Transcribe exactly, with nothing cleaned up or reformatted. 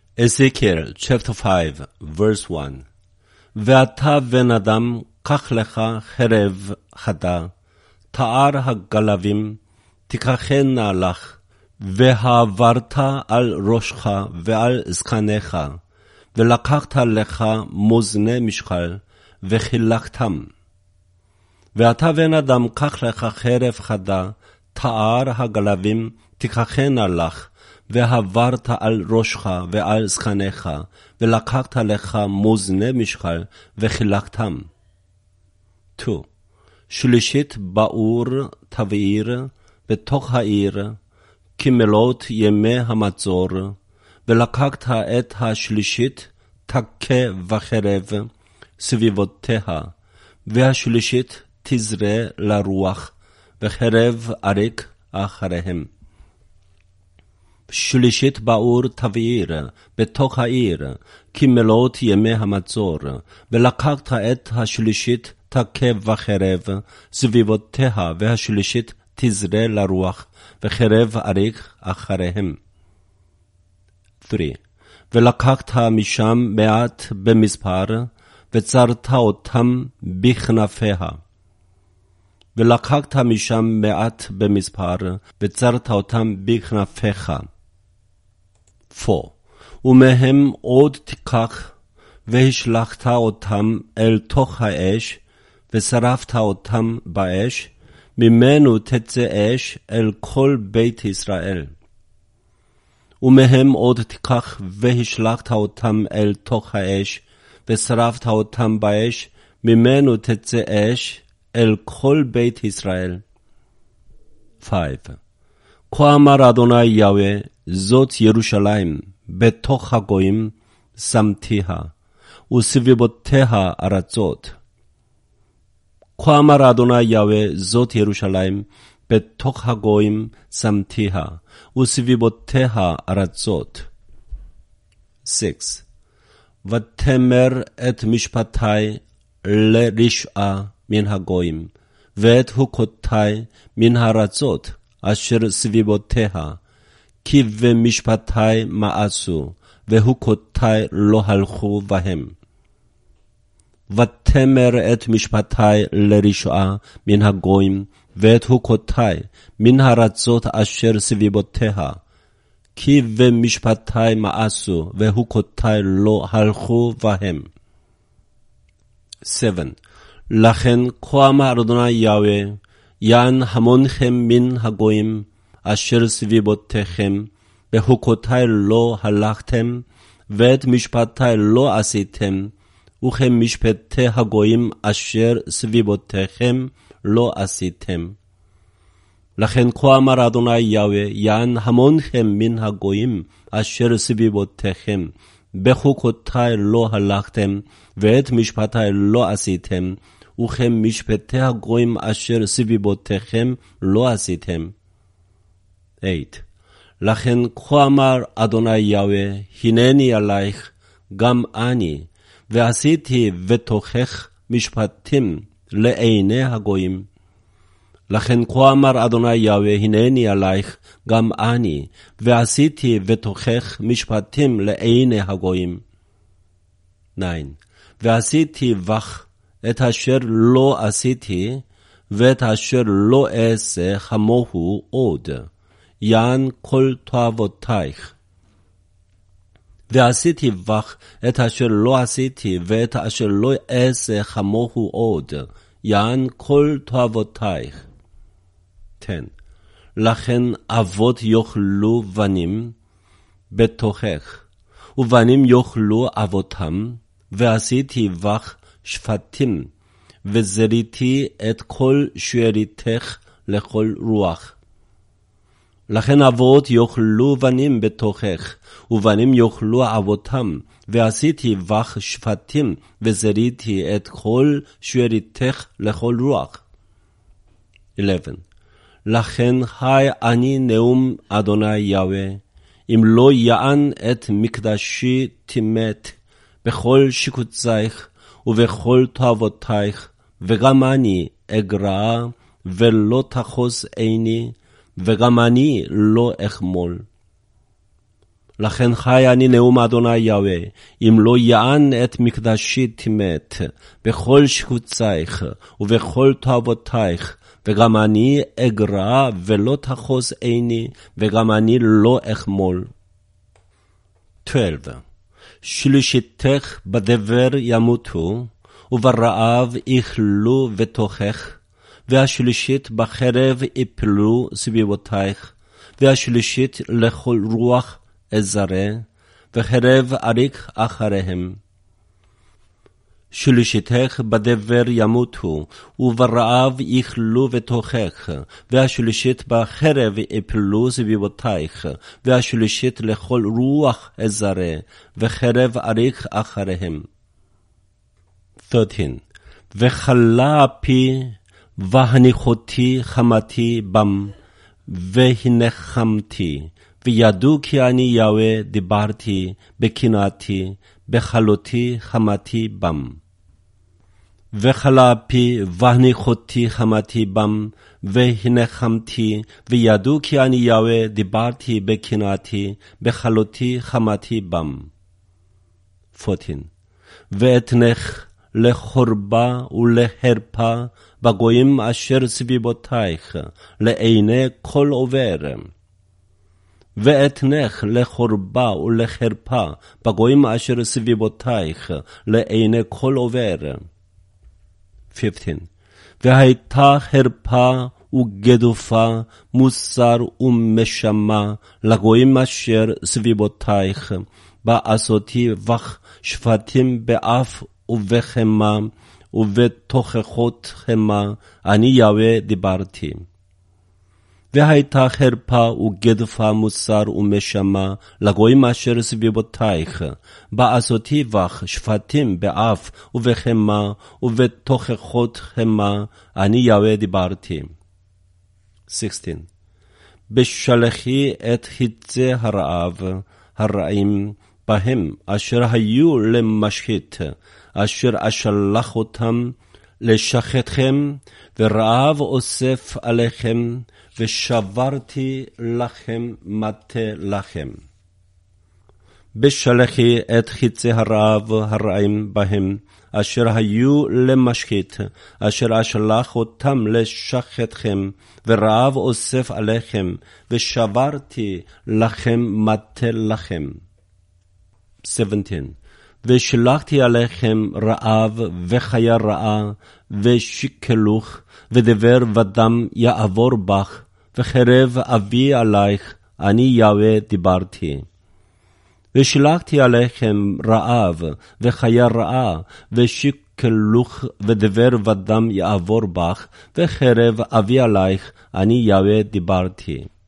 Ezekiel chapter five verse one ואתה בן אדם, קח לך חרב חדה, תער הגלבים, תיקחנה לך, והעברת על ראשך ועל זקניך, ולקחת לך מאזני משקל, וחילקתם. ואתה בן אדם, קח לך חרב חדה, תער הגלבים, תיקחנה לך, ועברת על ראשך ועל זקניך, ולקחת לך מאזני משקל, וחילקתם. שתיים. שלישית באור תבעיר בתוך העיר, כמלות ימי המצור, ולקחת את השלישית, תכה וחרב סביבותיה, והשלישית תזרה לרוח, וחרב אריק אחריהם. שלישית באור תבעיר בתוך העיר, כמלות ימי המצור, ולקחת את השלישית, תכה וחרב סביבותיה, והשלישית תזרה לרוח, וחרב אריק אחריהם. שלוש. ולקחת משם מעט במספר, וצרת אותם בכנפיה. ולקחת משם מעט במספר, וצרת אותם בכנפיך. ארבע. ומהם עוד תיקח, והשלחת אותם אל תוך האש, ושרפת אותם באש, ממנו תצא אש אל כל בית ישראל. ומהם עוד תיקח, והשלחת אותם אל תוך האש, ושרפת אותם באש, ממנו תצא אש אל כל בית ישראל. חמש. כה אמר אדוני יהוה, זאת ירושלים, בתוך הגויים שמתיה, וסביבותיה ארצות. כה אמר אדוני יהוה, זאת ירושלים, בתוך הגויים שמתיה, וסביבותיה ארצות. שש. ותמר את משפטי לרשעה מן הגויים, ואת חוקותי מן הארצות אשר סביבותיה, כי במשפטי מאסו, וחוקותי לא הלכו בהם. ותמר את משפטי לרשעה מן הגויים, ואת חוקותי מן הארצות אשר סביבותיה, כי במשפטי מאסו, וחוקותי לא הלכו בהם. שבע. לכן כה אמר אדוני יהוה, יען המונכם מן הגויים אשר סביבותיכם, בחוקותי לא הלכתם, ואת משפטי לא עשיתם, וכמשפטי הגויים אשר סביבותיכם לא עשיתם. לכן כה אמר אדוני יהוה, יען המונכם מן הגויים אשר סביבותיכם, בחוקותי לא הלכתם, ואת משפטי לא עשיתם, וכמשפטי הגויים אשר סביבותיכם לא עשיתם. שמונה. לכן כה אמר אדוני יהוה, הנני עלייך גם אני, ועשיתי בתוכך משפטים לעיני הגויים. לכן כה אמר אדוני יהוה, הנני עלייך גם אני, ועשיתי בתוכך משפטים לעיני הגויים. תשע. ועשיתי בך את אשר לא עשיתי, ואת אשר לא אעשה כמוהו עוד, יען כל תועבותייך. ועשיתי בך את אשר לא עשיתי, ואת אשר לא אעשה כמוהו עוד, יען כל תועבותייך. עשר. לכן אבות יאכלו בנים בתוכך, ובנים יאכלו אבותם, ועשיתי בך שפטים, וזריתי את כל שאריתך לכל רוח. לכן אבות יאכלו בנים בתוכך, ובנים יאכלו אבותם, ועשיתי בך שפטים, וזריתי את כל שאריתך לכל רוח. אחת עשרה. לכן חי אני נאום אדוני יהוה, אם לא יען את מקדשי תמת, בכל שיקוצייך ובכל תועבותייך, וגם אני אגרע ולא תחוס עיני, וגם אני לא אחמול. לכן חי אני נאום אדוני יהוה, אם לא יען את מקדשי תמת, בכל שקוצייך ובכל תאוותייך, וגם אני אגרע ולא תחוס עיני, וגם אני לא אחמול. twelve. שלישיתך בדבר ימותו, וברעב יאכלו ותוכך, והשלישית בחרב יפלו סביבותייך, והשלישית לכל רוח אזרה, וחרב אריק אחריהם. שלישיתך בדבר ימותו, וברעב יאכלו ותוכך, והשלישית בחרב יפלו סביבותייך, והשלישית לכל רוח אזרה, וחרב אריק אחריהם. thirteen. וחלה פי, והניחותי חמתי בם, והנחמתי, וידעו כי אני יהוה דיברתי, בקנאתי, בחלותי חמתי בם. וחלה פי, והניחותי חמתי בם, והנחמתי, וידעו כי אני יהוה דיברתי, בקנאתי, בחלותי חמתי בם. fourteen. ואתנך לחורבה ולהרפה בגויים אשר סביבותייך, לעיני כל עובר. ואתנך לחורבה ולחרפה בגויים אשר סביבותייך, לעיני כל עובר. fifteen. והייתה חרפה וגדופה, מוסר ומשמה, לגויים אשר סביבותייך, בעשותי בך שפטים באף ובחמה, ובתוכחות חמה, אני יהוה דיברתי. והייתה חרפה וגדפה מוסר ומשמה, לגויים אשר סביבותייך, בעשותי בך שפטים באף ובחמה, ובתוכחות חמה, אני יהוה דיברתי. sixteen. בשלחי את חיצי הרעב, הרעים, בהם אשר היו למשחית, אשר אשלח אותם לשחטכם, ורעב אוסף עליכם, ושברתי לכם מטה לכם. בשלחי את חיצי הרעב הרעים בהם, אשר היו למשחית, אשר אשלח אותם לשחטכם, ורעב אוסף עליכם, ושברתי לכם מטה לכם. seventeen. ושלחתי עליכם רעב וחיה רעה ושקלוך, ודבר ודם יעבור בך, וחרב אביא עלייך, אני יהוה דיברתי. ושלחתי עליכם רעב וחיה רעה ושקלוך, ודבר ודם יעבור בך, וחרב אביא עלייך, אני יהוה דיברתי.